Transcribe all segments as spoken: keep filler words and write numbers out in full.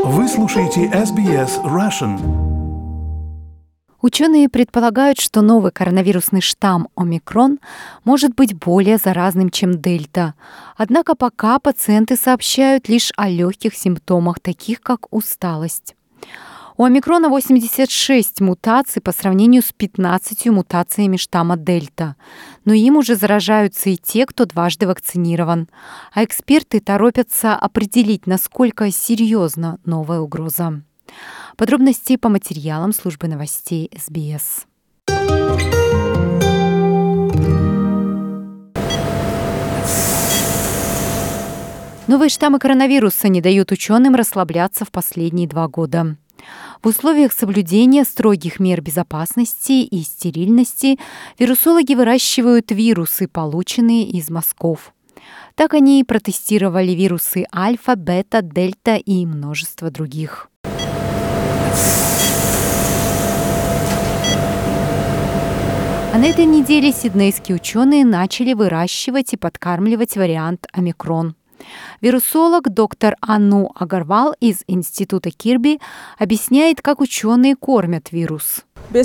Вы слушаете эс би эс Russian. Ученые предполагают, что новый коронавирусный штамм омикрон может быть более заразным, чем дельта. Однако пока пациенты сообщают лишь о легких симптомах, таких как усталость. У омикрона восемьдесят шесть мутаций по сравнению с пятнадцатью мутациями штамма дельта. Но им уже заражаются и те, кто дважды вакцинирован. А эксперты торопятся определить, насколько серьезна новая угроза. Подробности по материалам службы новостей эс би эс. Новые штаммы коронавируса не дают ученым расслабляться в последние два года. В условиях соблюдения строгих мер безопасности и стерильности вирусологи выращивают вирусы, полученные из мазков. Так они протестировали вирусы альфа, бета, дельта и множество других. А на этой неделе сиднейские ученые начали выращивать и подкармливать вариант омикрон. Вирусолог доктор Ану Агарвал из Института Кирби объясняет, как ученые кормят вирус. По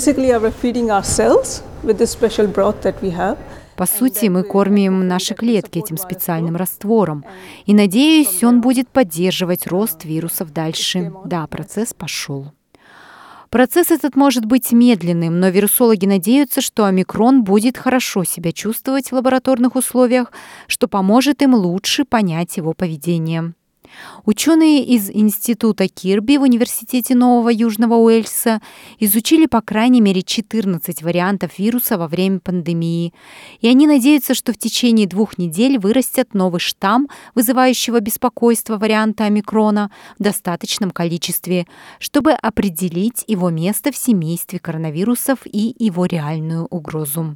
сути, мы кормим наши клетки этим специальным раствором. И, надеюсь, он будет поддерживать рост вирусов дальше. Да, процесс пошел. Процесс этот может быть медленным, но вирусологи надеются, что омикрон будет хорошо себя чувствовать в лабораторных условиях, что поможет им лучше понять его поведение. Ученые из Института Кирби в Университете Нового Южного Уэльса изучили по крайней мере четырнадцать вариантов вируса во время пандемии, и они надеются, что в течение двух недель вырастет новый штамм, вызывающего беспокойство варианта омикрона, в достаточном количестве, чтобы определить его место в семействе коронавирусов и его реальную угрозу.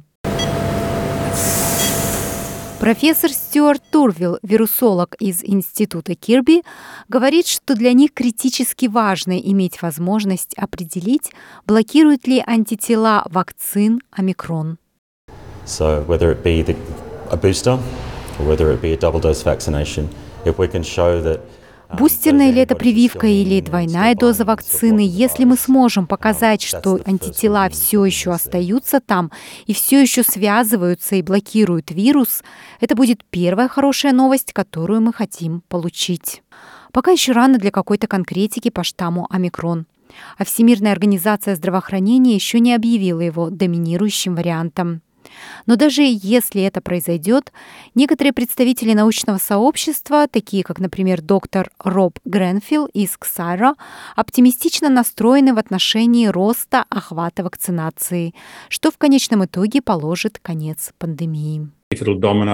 Профессор Стюарт Турвилл, вирусолог из Института Кирби, говорит, что для них критически важно иметь возможность определить, блокируют ли антитела вакцин омикрон. So whether it be the, a booster or whether it be a double dose vaccination, if we can show that Бустерная ли это прививка или двойная доза вакцины, если мы сможем показать, что антитела все еще остаются там и все еще связываются и блокируют вирус, это будет первая хорошая новость, которую мы хотим получить. Пока еще рано для какой-то конкретики по штамму омикрон. А Всемирная организация здравоохранения еще не объявила его доминирующим вариантом. Но даже если это произойдет, некоторые представители научного сообщества, такие как, например, доктор Роб Гренфилл из КСАРА, оптимистично настроены в отношении роста охвата вакцинации, что в конечном итоге положит конец пандемии. Если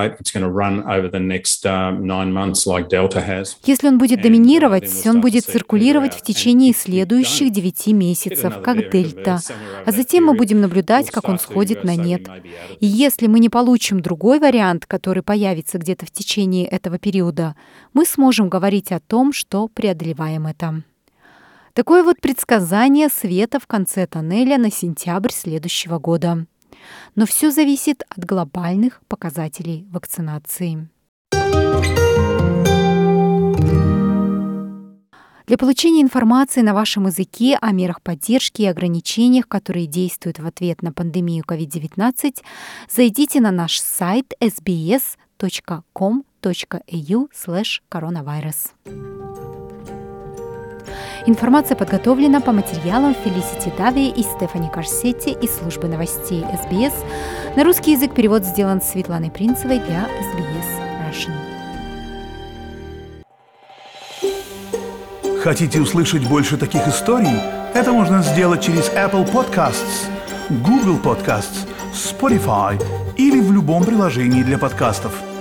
он будет доминировать, он будет циркулировать в течение следующих девяти месяцев, как дельта, а затем мы будем наблюдать, как он сходит на нет. И если мы не получим другой вариант, который появится где-то в течение этого периода, мы сможем говорить о том, что преодолеваем это. Такое вот предсказание света в конце тоннеля на сентябрь следующего года. Но все зависит от глобальных показателей вакцинации. Для получения информации на вашем языке о мерах поддержки и ограничениях, которые действуют в ответ на пандемию ковид девятнадцать, зайдите на наш сайт эс би эс точка ком точка эй ю слэш коронавирус. Информация подготовлена по материалам Фелисити Дави и Стефани Карсетти из службы новостей эс би эс. На русский язык перевод сделан Светланой Принцевой для эс би эс Russian. Хотите услышать больше таких историй? Это можно сделать через Apple Podcasts, Google Podcasts, Spotify или в любом приложении для подкастов.